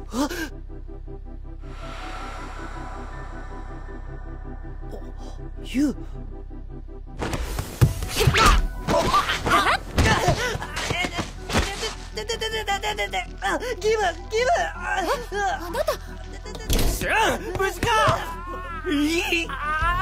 あユウ。ギブ。 あなた。 シュン、無事か。いい。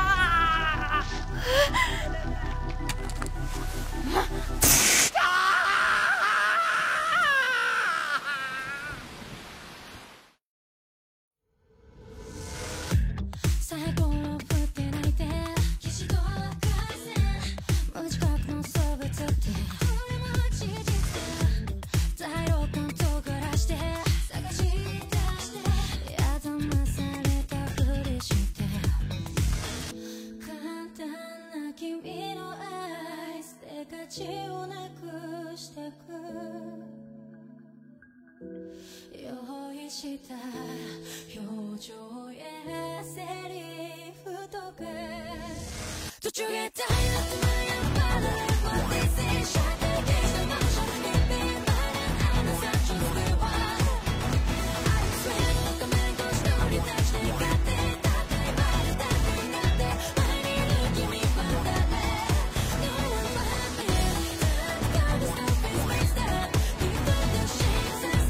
用意した表情やセリフとか途中でタイムやまだ What they say 社会的なマンションにビンバランさちょっとは I swear 画面越し乗り出して勝手だって言われたくなって前にいる君は誰 No one but me God is no face face that Give up the chances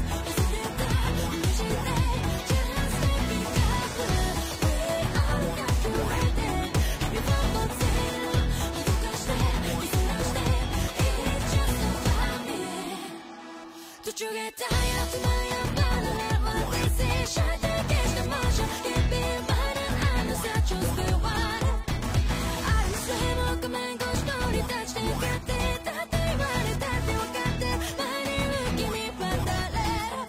To get tired of my abandonment, what they say, shut the gates, the motion, keep it running, I'm the such a good one. I was saying, look, man, go slowly, touch the cat, that they want it, that they want it, my name, give me one dollar.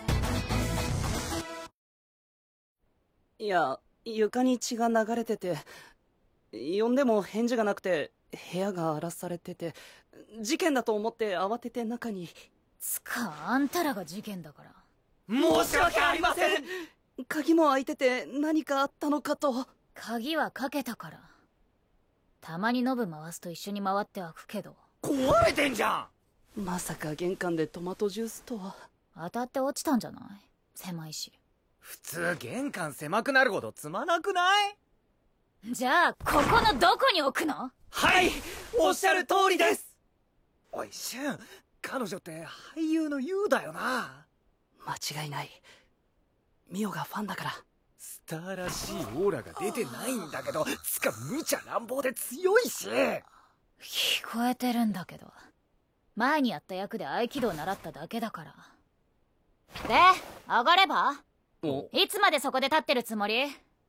いや、床に血が流れてて、呼んでも返事がなくて、部屋が荒らされてて、事件だと思って慌てて中に。 つか、あんたらが事件だから。 申し訳ありません。鍵も開いてて何かあったのかと。 鍵はかけたから。たまにノブ回すと一緒に回って開くけど。 壊れてんじゃん。まさか玄関でトマトジュースとは。 当たって落ちたんじゃない？狭いし。 普通玄関狭くなるほど積まなくない？ じゃあここのどこに置くの？ はい、おっしゃる通りです。 おいシュン、彼女って俳優のユウだよな。 間違いない。ミオがファンだから。 スターらしいオーラが出てないんだけど、つか無茶乱暴で強いし。 聞こえてるんだけど、前にやった役で合気道習っただけだから。で、上がれば？いつまでそこで立ってるつもり？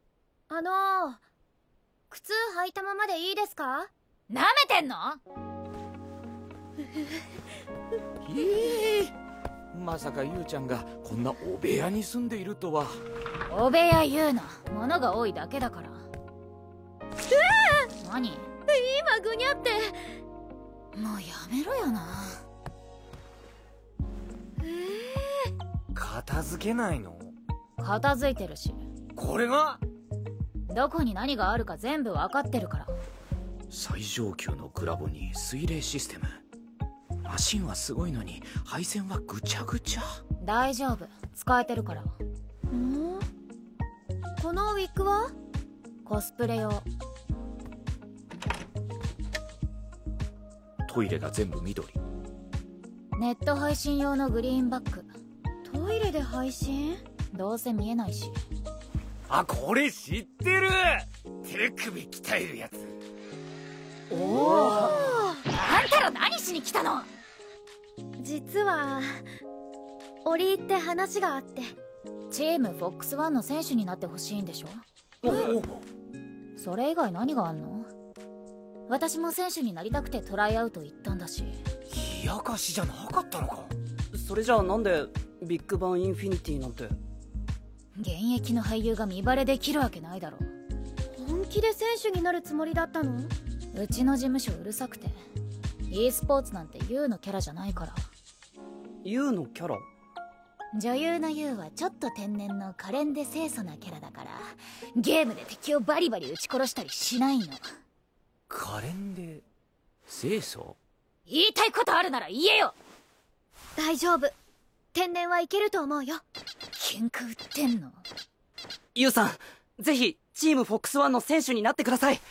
靴履いたままでいいですか？ なめてんの？ まさかユウちゃんがこんなお部屋に住んでいるとは。 お部屋言うな、物が多いだけだから。何？ 今ぐにゃって。 もうやめろよな。 片付けないの？ 片付いてるし。 これが？ どこに何があるか全部分かってるから。 最上級のグラボに水冷システム。マシンはすごいのに配線はぐちゃぐちゃ。 大丈夫、使えてるから。 このウィッグは？ コスプレ用。 トイレが全部緑。 ネット配信用のグリーンバッグ。 トイレで配信？ どうせ見えないし。 あ、これ知ってる。手首鍛えるやつ。 おお、あんたら何しに来たの？ 実は折り入って話があって。 チームフォックスワンの選手になってほしいんでしょ？それ以外何があんの？私も選手になりたくてトライアウト行ったんだし。 冷やかしじゃなかったのか？ それじゃあなんでビッグバンインフィニティなんて。 現役の俳優が見バレできるわけないだろ。 本気で選手になるつもりだったの？ うちの事務所うるさくて。e スポーツなんて YOU のキャラじゃないから。 YOU のキャラ？ 女優の YOU はちょっと天然の可憐で清楚なキャラだから、ゲームで敵をバリバリ撃ち殺したりしないの。 可憐で清楚？ 言いたいことあるなら言えよ。 大丈夫、天然はいけると思うよ。 喧嘩売ってんの？ ユウさん、ぜひチームフォックスワンの選手になってください。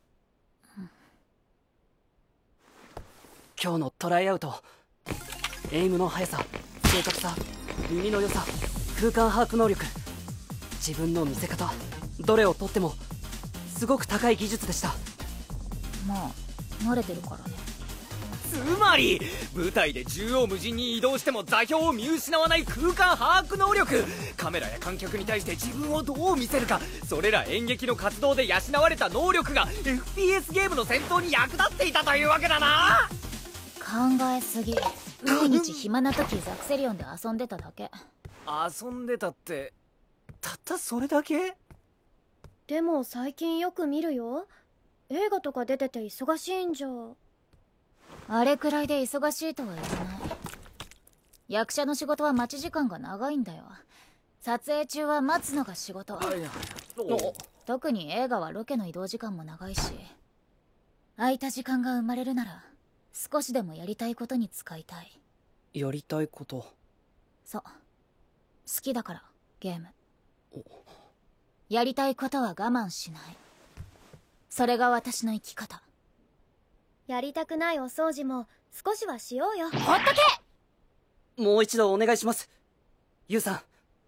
今日のトライアウト、エイムの速さ、正確さ、耳の良さ、空間把握能力、自分の見せ方、どれをとってもすごく高い技術でした。 まあ慣れてるからね。 つまり舞台で縦横無尽に移動しても座標を見失わない空間把握能力、カメラや観客に対して自分をどう見せるか、それら演劇の活動で養われた能力が FPS ゲームの戦闘に役立っていたというわけだな。 考えすぎ。毎日暇な時ザクセリオンで遊んでただけ。 遊んでたってたったそれだけ？ でも最近よく見るよ。映画とか出てて忙しいんじゃ。 あれくらいで忙しいとは言わない。役者の仕事は待ち時間が長いんだよ。撮影中は待つのが仕事。特に映画はロケの移動時間も長いし、空いた時間が生まれるなら少しでもやりたいことに使いたい。 やりたいこと？ そう、好きだからゲーム。やりたいことは我慢しない。それが私の生き方。 やりたくないお掃除も少しはしようよ。 ほっとけ！ もう一度お願いします。ユウさん、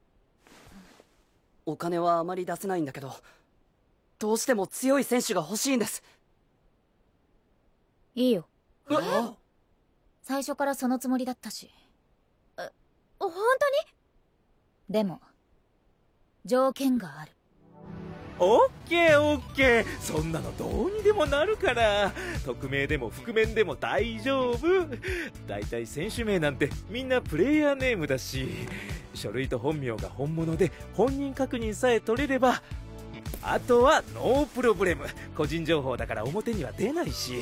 お金はあまり出せないんだけど、どうしても強い選手が欲しいんです。 いいよ。最初からそのつもりだったし。 本当に？ でも条件がある。 オッケーオッケー、そんなのどうにでもなるから。匿名でも覆面でも大丈夫。だいたい選手名なんてみんなプレイヤーネームだし、書類と本名が本物で本人確認さえ取れれば、あとはノープロブレム。個人情報だから表には出ないし。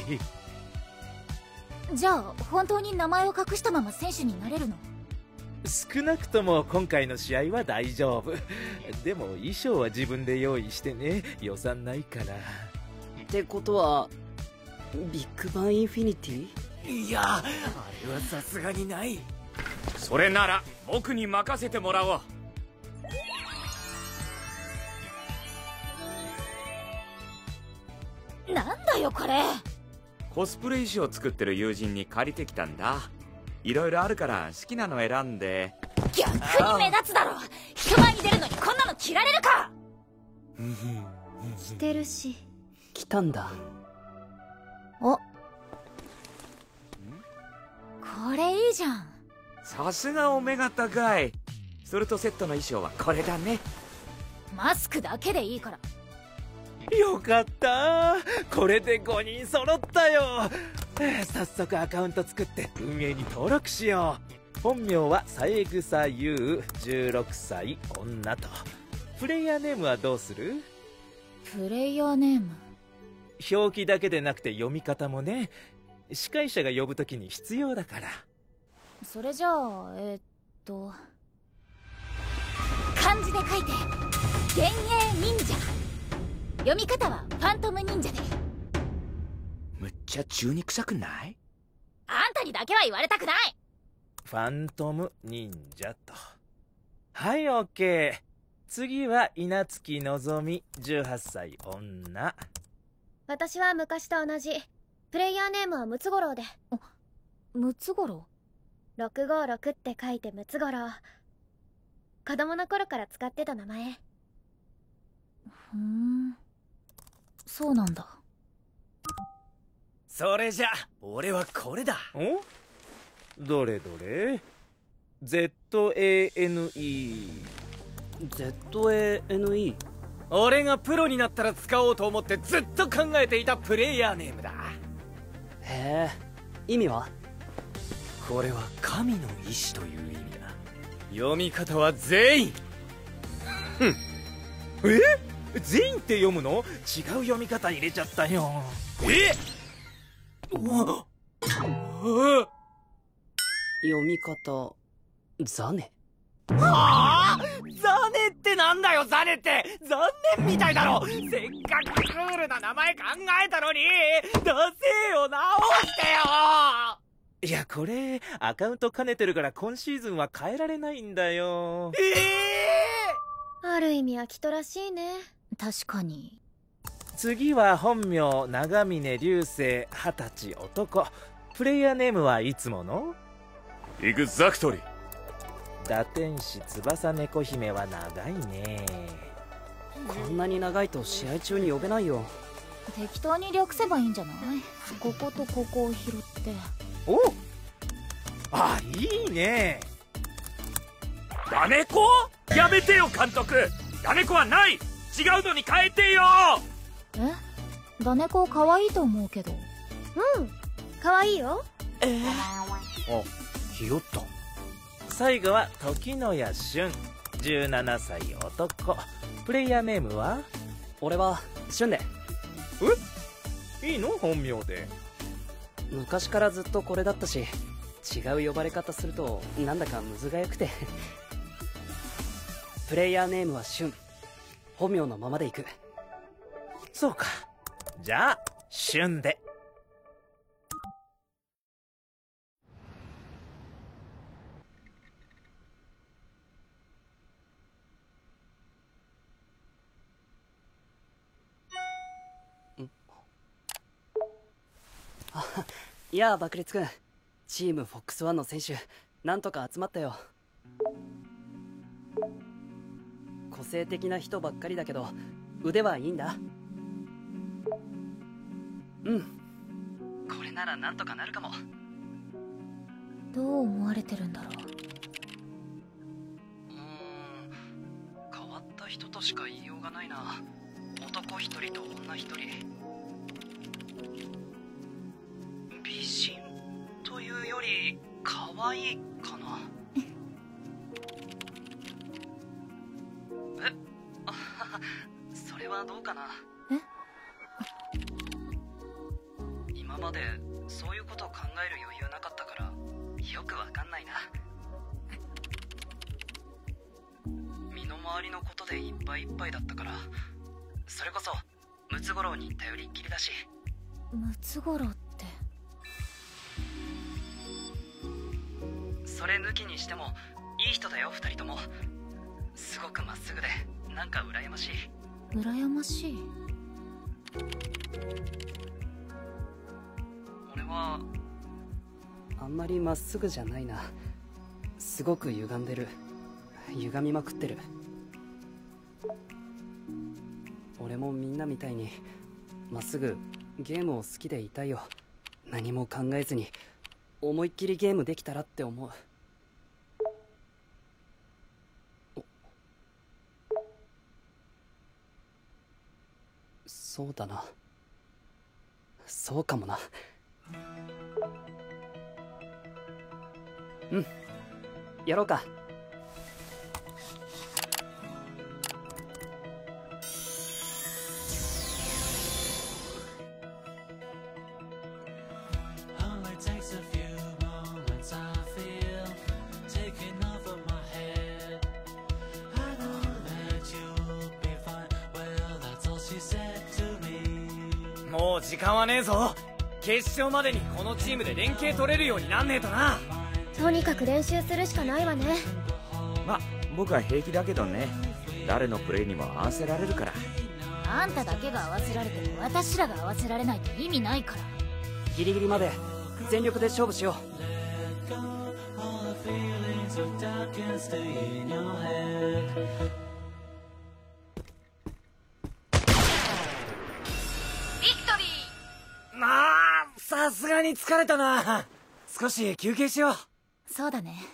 じゃあ本当に名前を隠したまま選手になれるの？ 少なくとも今回の試合は大丈夫。でも衣装は自分で用意してね、予算ないから。 ってことはビッグバンインフィニティ？ いや、あれはさすがにない。 それなら僕に任せてもらおう。 なんだよこれ。 コスプレ衣装を作ってる友人に借りてきたんだ。いろいろあるから好きなの選んで。 逆に目立つだろ。人前に出るのにこんなの着られるか。 着てるし。 来たんだ。 お、これいいじゃん。 さすがお目が高い。それとセットの衣装はこれだね。 マスクだけでいいから。 よかった、これで5人揃ったよ。早速アカウント作って運営に登録しよう。本名は三枝優、16歳女と。プレイヤーネームはどうする？ プレイヤーネーム。 表記だけでなくて読み方もね。司会者が呼ぶときに必要だから。 それじゃあ漢字で書いて幻影忍者。読み方はファントム忍者で。 むっちゃ中に臭くない？ あんたにだけは言われたくない。 ファントム忍者と。はい、オッケー。次は稲月のぞみ、18歳女。 私は昔と同じ。プレイヤーネームはムツゴロウで。 ムツゴロウ 656って書いてムツゴロウ。子供の頃から使ってた名前。 そうなんだ。 それじゃ俺はこれだ。 お？どれどれ？ ZANE。 ZANE。 俺がプロになったら使おうと思ってずっと考えていたプレイヤーネームだ。 へえ、意味は？ これは神の意志という意味だ。読み方は全員。 全員って読むの？違う読み方入れちゃったよ。 読み方ザネ。 はあ？ザネってなんだよ。ザネって残念みたいだろ。せっかくクールな名前考えたのに。出せよ、直してよ。 いや、これアカウント兼ねてるから今シーズンは変えられないんだよ。 ある意味秋人らしいね。 確かに。 次は本名長峰流星、20歳男。プレイヤーネームはいつものエグザクトリー。 打天使翼猫姫は長いね。 こんなに長いと試合中に呼べないよ。 適当に略せばいいんじゃない？こことここを拾って。 お、あ、いいね。 ダネコ？やめてよ監督。ダネコはない。違うのに変えてよ。 え？ダネコ可愛いと思うけど。 うん、可愛いよ。 お、ひよった。最後は時野谷俊、17歳男。プレイヤーネームは？ 俺はシュンで。 え？いいの？本名で。 昔からずっとこれだったし、違う呼ばれ方するとなんだかむずがよくて。プレイヤーネームはシュン。本名のままでいく。 そうか。じゃあ俊で。 いやあ、爆裂くん。チームフォックスワンの選手なんとか集まったよ。個性的な人ばっかりだけど腕はいいんだ。うん、これならなんとかなるかも。 どう思われてるんだろう。 変わった人としか言いようがないな。男一人と女一人。美人というより可愛いかな。え、それはどうかな。今までそういうことを考える余裕なかったからよくわかんないな。身の回りのことでいっぱいいっぱいだったから、それこそムツゴロウに頼りっきりだし。 ムツゴロウって？ それ抜きにしてもいい人だよ、二人とも。すごくまっすぐでなんか羨ましい。 羨ましい？ 俺はあんまりまっすぐじゃないな。すごく歪んでる。歪みまくってる。俺もみんなみたいにまっすぐゲームを好きでいたいよ。何も考えずに思いっきりゲームできたらって思う。そうだな。そうかもな。うん、やろうか。 もう時間はねえぞ。決勝までにこのチームで連携取れるようになんねえとな。 とにかく練習するしかないわね。 ま、僕は平気だけどね。誰のプレイにも合わせられるから。 あんただけが合わせられても私らが合わせられないと意味ないから。 ギリギリまで全力で勝負しよう。 まあ、さすがに疲れたな。少し休憩しよう。 そうだね。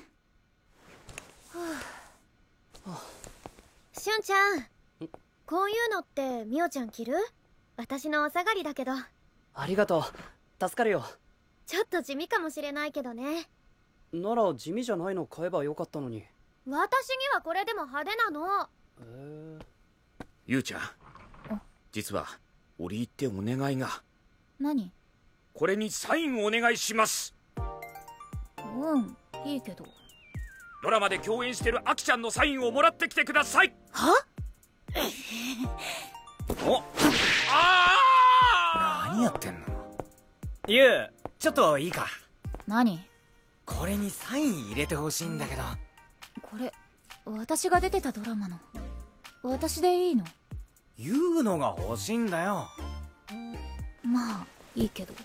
しゅんちゃん、こういうのってみおちゃん着る？私のお下がりだけど。 ありがとう、助かるよ。 ちょっと地味かもしれないけどね。 なら地味じゃないの買えばよかったのに。 私にはこれでも派手なの。 ゆうちゃん、実は折り入ってお願いが。 何？ これにサインをお願いします。 うん、いいけど。 ドラマで共演してるアキちゃんのサインをもらってきてください。 は？ お、ああ！ 何やってんの？ ゆう、ちょっといいか。 何？ これにサイン入れてほしいんだけど。 これ私が出てたドラマの。私でいいの？ 言うのが欲しいんだよ。 まあいいけど。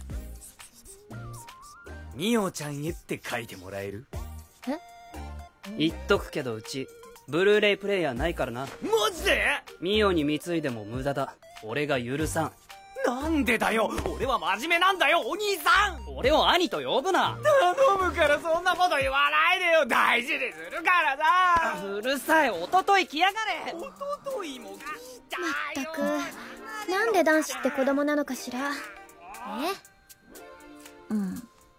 ミオちゃんへって書いてもらえる？ え？ 言っとくけど、うちブルーレイプレイヤーないからな。 マジで？ ミオに貢いでも無駄だ。俺が許さん。 なんでだよ、俺は真面目なんだよ、お兄さん。 俺を兄と呼ぶな。 頼むからそんなこと言わないでよ。大事にするからさ。 うるさい、おととい来やがれ。 おとといも来たまよ。 ったく、なんで男子って子供なのかしら。 うん。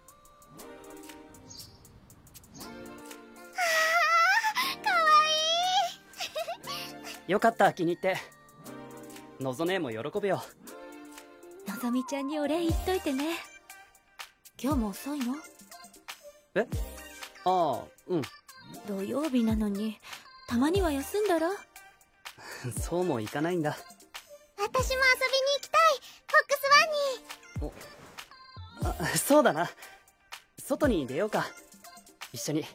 よかった、気に入って。のぞ姉も喜ぶよ。 のぞみちゃんにお礼言っといてね。今日も遅いの？ え？ああ、うん。 土曜日なのにたまには休んだら？ そうもいかないんだ。 私も遊びに行きたい、フォックスワンに。 あ、そうだな。外に出ようか。一緒に。 本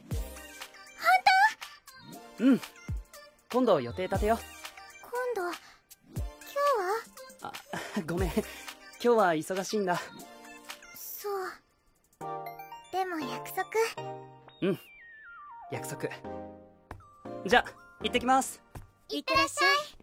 当？うん。今度予定立てよう。 今度、今日は？ あ、ごめん。今日は忙しいんだ。 そう。でも約束。 うん。約束。じゃ、行ってきます。 いってらっしゃい。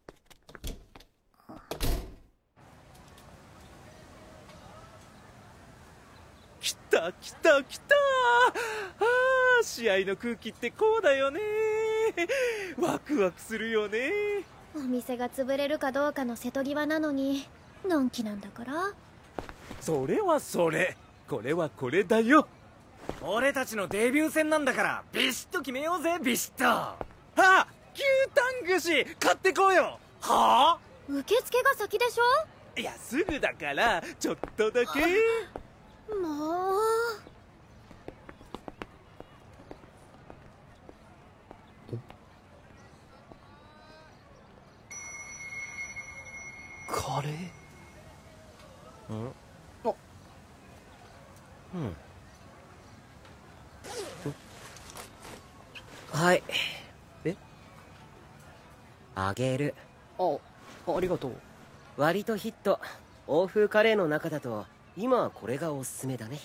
来た来た来た。あー、試合の空気ってこうだよね。ワクワクするよね。 お店が潰れるかどうかの瀬戸際なのに、のんきなんだから。 それはそれ、これはこれだよ。 俺たちのデビュー戦なんだからビシッと決めようぜ。ビシッと。 あ、牛タン串買ってこうよ。 はあ？ 受付が先でしょ？ いや、すぐだからちょっとだけ。 もう。 カレー？あ、 はい。 え？ あげる。 ありがとう。 割とヒット。欧風カレーの中だと今はこれがおすすめだね。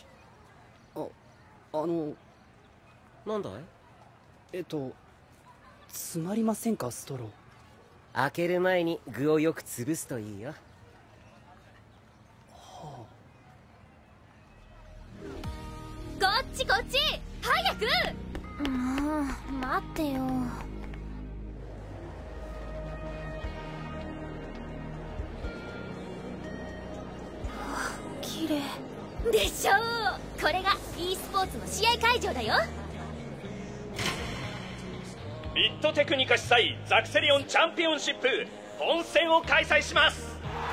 なんだい？ 詰まりませんか、ストロー。 開ける前に具をよく潰すといいよ。 はこっちこっち、早く。 もう待ってよ。綺麗でしょう。これが e スポーツの試合会場だよ。 ミッドテクニカ主催ザクセリオンチャンピオンシップ本戦を開催します。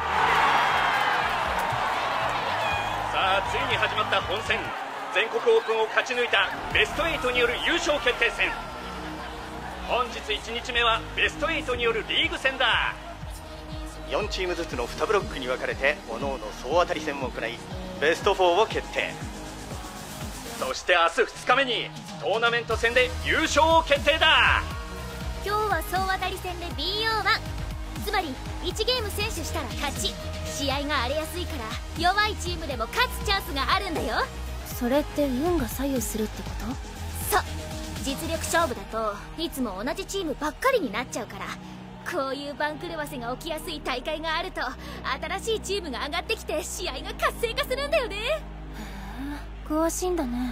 さあ、ついに始まった本戦。全国オープンを勝ち抜いたベスト8による優勝決定戦。本日1日目はベスト8によるリーグ戦だ。 4チームずつの2ブロックに分かれて各々総当たり戦を行いベスト4を決定。 そして明日2日目にトーナメント戦で優勝を決定だ。 今日は総当たり戦で BO1、 つまり1ゲーム先取したら勝ち。試合が荒れやすいから弱いチームでも勝つチャンスがあるんだよ。 それって運が左右するってこと？ そう、実力勝負だといつも同じチームばっかりになっちゃうから、こういう番狂わせが起きやすい大会があると新しいチームが上がってきて試合が活性化するんだよね。 詳しいんだね。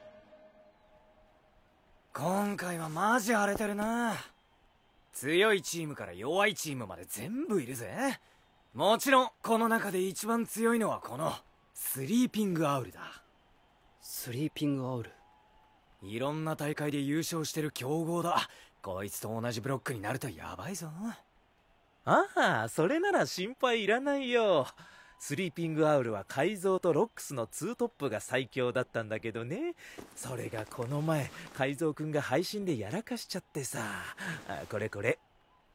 今回はマジ荒れてるな。強いチームから弱いチームまで全部いるぜ。もちろんこの中で一番強いのはこのスリーピングアウルだ。 スリーピングアウル。 いろんな大会で優勝してる強豪だ。こいつと同じブロックになるとヤバいぞ。 ああ、それなら心配いらないよ。スリーピングアウルは改造とロックスのツートップが最強だったんだけどね。それがこの前改造くんが配信でやらかしちゃってさ。これこれ。 い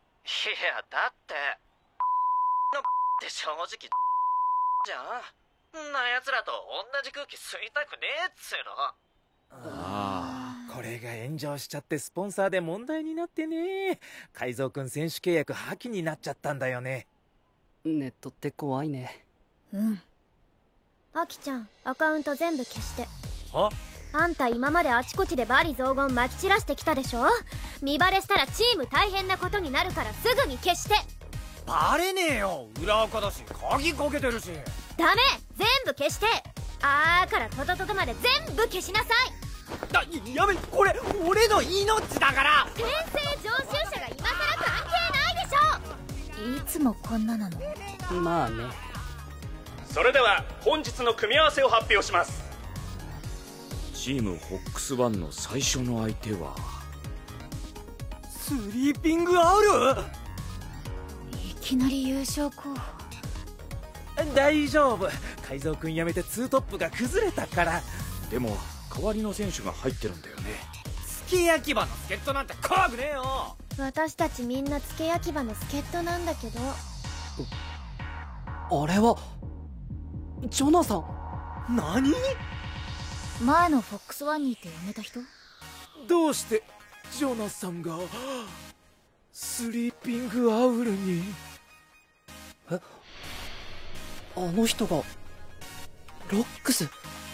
や、だってのって正直じゃん。 んな奴らと同じ空気吸いたくねえっつうの。 これが炎上しちゃってスポンサーで問題になってね。海蔵くん選手契約破棄になっちゃったんだよね。 ネットって怖いね。 うん。 アキちゃん、アカウント全部消して。 は？ あんた今まであちこちで罵詈雑言まき散らしてきたでしょ。見バレしたらチーム大変なことになるからすぐに消して。 バレねえよ、裏垢だし鍵かけてるし。 ダメ、全部消して。あーからトトトトまで全部消しなさい。 やめ、これ俺の命だから。 転生常習者が今さら関係ないでしょ。 いつもこんななの？ まあね。 それでは本日の組み合わせを発表します。 チームホックスワンの最初の相手はスリーピングアウル。 いきなり優勝候補。 大丈夫、海蔵くん辞めてツートップが崩れたから。 でも代わりの選手が入ってるんだよね。 すき焼き場の助っ人なんて怖くねえよ。 私たちみんな付け焼き場の助っ人なんだけど。 あれはジョナサン。 何？ 前のフォックスワンにいて辞めた人？ どうしてジョナサンがスリーピングアウルに？ あの人がロックス。